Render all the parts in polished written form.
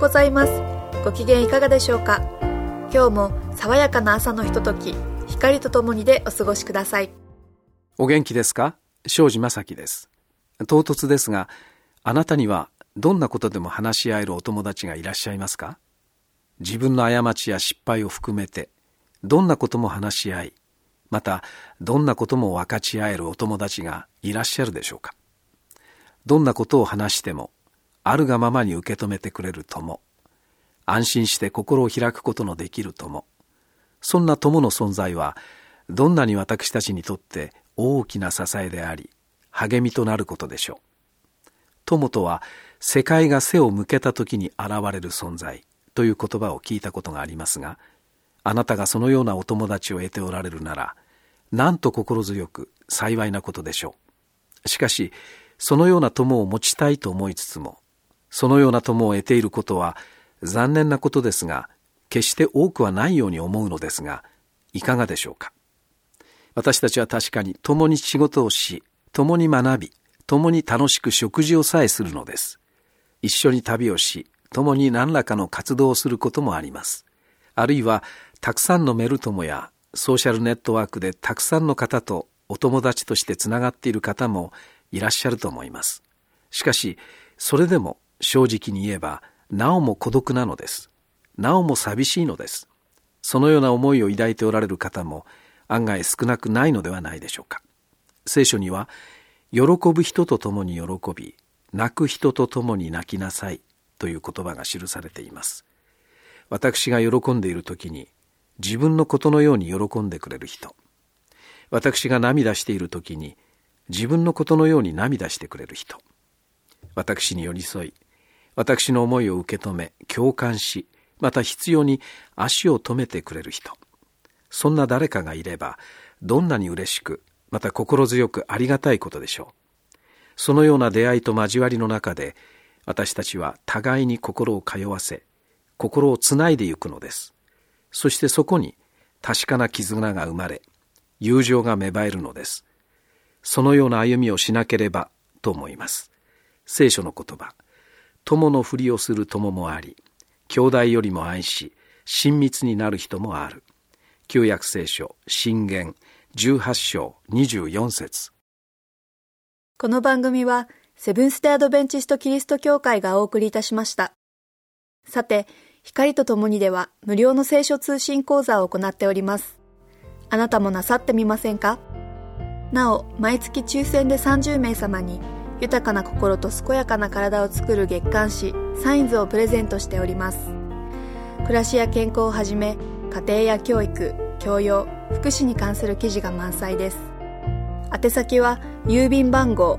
ございます。ご機嫌いかがでしょうか。今日も爽やかな朝のひととき、光とともにでお過ごしください。 お元気ですか。庄司正樹です。唐突ですが、あなたにはどんなことでも話し合えるお友達がいらっしゃいますか。自分の過ちや失敗を含めてどんなことも話し合い、またどんなことも分かち合えるお友達がいらっしゃるでしょうか。どんなことを話してもあるがままに受け止めてくれる友、安心して心を開くことのできる友、そんな友の存在はどんなに私たちにとって大きな支えであり励みとなることでしょう。友とは世界が背を向けた時に現れる存在という言葉を聞いたことがありますが、あなたがそのようなお友達を得ておられるなら、なんと心強く幸いなことでしょう。しかしそのような友を持ちたいと思いつつも、そのような友を得ていることは残念なことですが、決して多くはないように思うのですが、いかがでしょうか。私たちは確かに共に仕事をし、共に学び、共に楽しく食事をさえするのです。一緒に旅をし、共に何らかの活動をすることもあります。あるいはたくさんのメル友やソーシャルネットワークでたくさんの方とお友達としてつながっている方もいらっしゃると思います。しかしそれでも正直に言えば、なおも孤独なのです。なおも寂しいのです。そのような思いを抱いておられる方も案外少なくないのではないでしょうか。聖書には、喜ぶ人と共に喜び、泣く人と共に泣きなさいという言葉が記されています。私が喜んでいる時に自分のことのように喜んでくれる人、私が涙している時に自分のことのように涙してくれる人、私に寄り添い、私の思いを受け止め共感し、また必要に足を止めてくれる人、そんな誰かがいればどんなに嬉しく、また心強くありがたいことでしょう。そのような出会いと交わりの中で、私たちは互いに心を通わせ、心をつないでゆくのです。そしてそこに確かな絆が生まれ、友情が芽生えるのです。そのような歩みをしなければと思います。聖書の言葉、友のふりをする友もあり、兄弟よりも愛し親密になる人もある。旧約聖書箴言18章24節。 この番組はセブンス・デ・アドベンチスト・キリスト教会がお送りいたしました。さて、光とともにでは無料の聖書通信講座を行っております。あなたもなさってみませんか。なお、毎月抽選で30名様に豊かな心と健やかな体を作る月刊誌サインズをプレゼントしております。暮らしや健康をはじめ、家庭や教育、教養、福祉に関する記事が満載です。宛先は郵便番号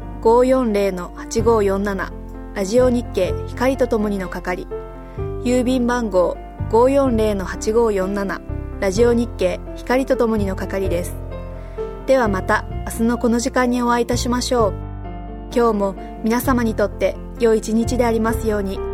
540-8547 ラジオ日経光とともにの係、郵便番号 540-8547 ラジオ日経光とともにの係です。ではまた明日のこの時間にお会いいたしましょう。今日も皆様にとって良い一日でありますように。